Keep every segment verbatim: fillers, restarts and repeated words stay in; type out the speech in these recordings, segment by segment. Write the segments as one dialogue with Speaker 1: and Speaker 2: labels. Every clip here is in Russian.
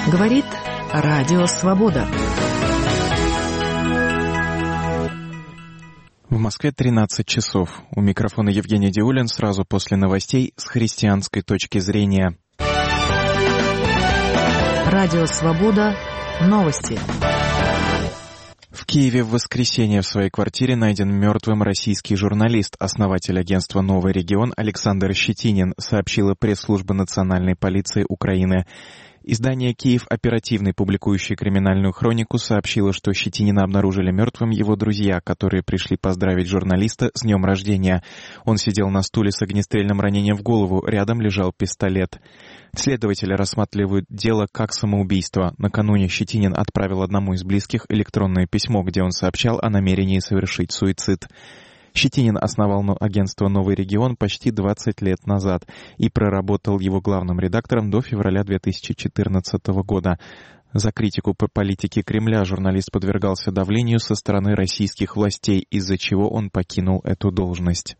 Speaker 1: Говорит Радио Свобода.
Speaker 2: В Москве тринадцать часов. У микрофона Евгений Диулин сразу после новостей с христианской точки зрения.
Speaker 1: Радио Свобода. Новости.
Speaker 2: В Киеве в воскресенье в своей квартире найден мертвым российский журналист, основатель агентства «Новый регион» Александр Щетинин, сообщила пресс-служба национальной полиции Украины. Издание «Киев Оперативный», публикующее криминальную хронику, сообщило, что Щетинина обнаружили мертвым его друзья, которые пришли поздравить журналиста с днем рождения. Он сидел на стуле с огнестрельным ранением в голову, рядом лежал пистолет. Следователи рассматривают дело как самоубийство. Накануне Щетинин отправил одному из близких электронное письмо, где он сообщал о намерении совершить суицид. Щетинин основал агентство «Новый регион» почти двадцать лет назад и проработал его главным редактором до февраля две тысячи четырнадцатого года. За критику по политике Кремля журналист подвергался давлению со стороны российских властей, из-за чего он покинул эту должность.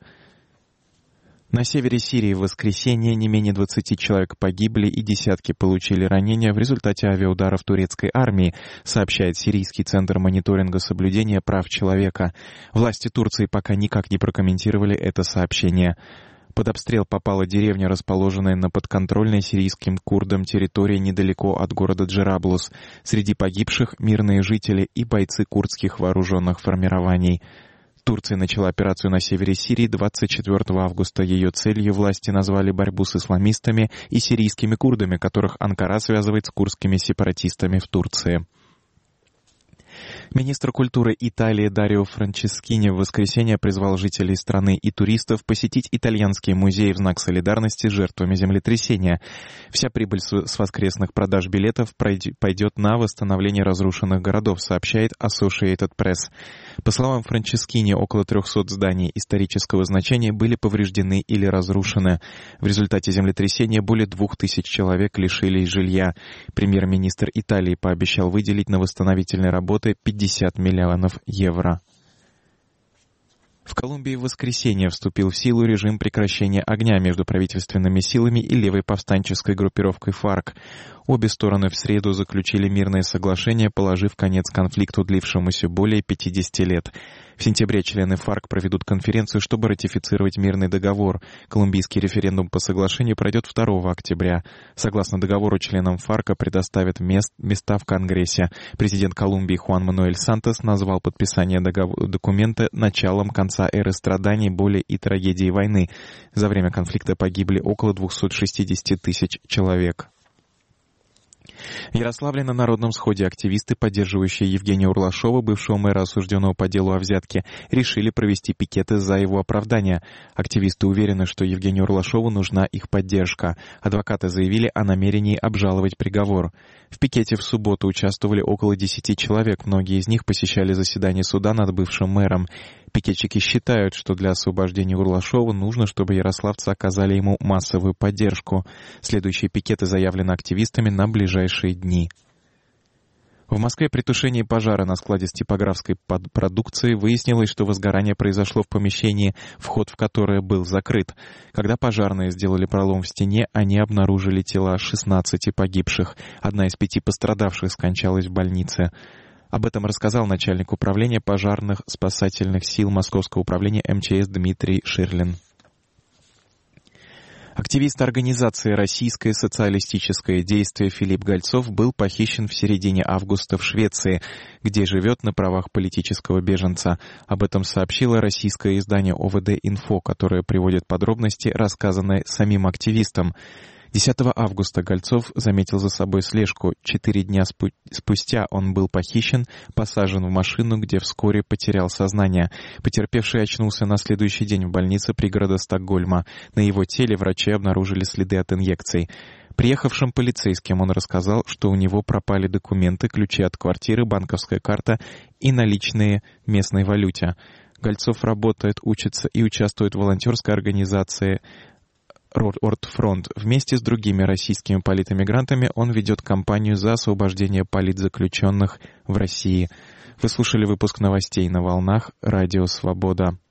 Speaker 2: На севере Сирии в воскресенье не менее двадцати человек погибли и десятки получили ранения в результате авиаударов турецкой армии, сообщает Сирийский центр мониторинга соблюдения прав человека. Власти Турции пока никак не прокомментировали это сообщение. Под обстрел попала деревня, расположенная на подконтрольной сирийским курдам территории недалеко от города Джераблус. Среди погибших — мирные жители и бойцы курдских вооруженных формирований. Турция начала операцию на севере Сирии двадцать четвёртого августа. Ее целью власти назвали борьбу с исламистами и сирийскими курдами, которых Анкара связывает с курдскими сепаратистами в Турции. Министр культуры Италии Дарио Франческини в воскресенье призвал жителей страны и туристов посетить итальянские музеи в знак солидарности с жертвами землетрясения. Вся прибыль с воскресных продаж билетов пойдет на восстановление разрушенных городов, сообщает Associated Press. По словам Франческини, около трехсот зданий исторического значения были повреждены или разрушены. В результате землетрясения более двух тысяч человек лишились жилья. Премьер-министр Италии пообещал выделить на восстановительные работы пятьдесят миллионов евро. В Колумбии в воскресенье вступил в силу режим прекращения огня между правительственными силами и левой повстанческой группировкой ФАРК. Обе стороны в среду заключили мирное соглашение, положив конец конфликту, длившемуся более пятидесяти лет. В сентябре члены ФАРК проведут конференцию, чтобы ратифицировать мирный договор. Колумбийский референдум по соглашению пройдет второго октября. Согласно договору, членам ФАРКа предоставят мест, места в Конгрессе. Президент Колумбии Хуан Мануэль Сантос назвал подписание договор, документа началом конца эры страданий, боли и трагедии войны. За время конфликта погибли около двухсот шестидесяти тысяч человек. В Ярославле на Народном сходе активисты, поддерживающие Евгения Урлашова, бывшего мэра, осужденного по делу о взятке, решили провести пикеты за его оправдание. Активисты уверены, что Евгению Урлашову нужна их поддержка. Адвокаты заявили о намерении обжаловать приговор. В пикете в субботу участвовали около десяти человек, многие из них посещали заседание суда над бывшим мэром. Пикетчики считают, что для освобождения Урлашова нужно, чтобы ярославцы оказали ему массовую поддержку. Следующие пикеты заявлены активистами на ближайшие дни. В Москве при тушении пожара на складе с типографской продукцией выяснилось, что возгорание произошло в помещении, вход в которое был закрыт. Когда пожарные сделали пролом в стене, они обнаружили тела шестнадцати погибших. Одна из пяти пострадавших скончалась в больнице. Об этом рассказал начальник управления пожарных спасательных сил Московского управления эм че эс Дмитрий Ширлин. Активист организации «Российское социалистическое действие» Филипп Гольцов был похищен в середине августа в Швеции, где живет на правах политического беженца. Об этом сообщило российское издание о вэ дэ Инфо, которое приводит подробности, рассказанные самим активистом. десятого августа Гольцов заметил за собой слежку. Четыре дня спу- спустя он был похищен, посажен в машину, где вскоре потерял сознание. Потерпевший очнулся на следующий день в больнице пригорода Стокгольма. На его теле врачи обнаружили следы от инъекций. Приехавшим полицейским он рассказал, что у него пропали документы, ключи от квартиры, банковская карта и наличные в местной валюте. Гольцов работает, учится и участвует в волонтерской организации «Ортфронт». Вместе с другими российскими политэмигрантами он ведет кампанию за освобождение политзаключенных в России. Вы слушали выпуск новостей на волнах Радио Свобода.